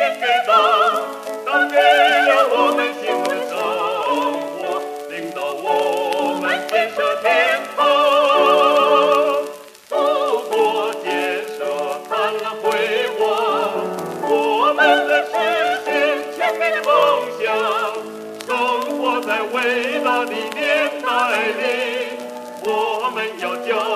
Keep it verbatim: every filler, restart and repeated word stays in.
献给党，党给了我们新的生活，领导我们建设天堂。祖国建设灿烂辉煌，我们在实现前辈的梦想，生活在伟大的年代里，我们要骄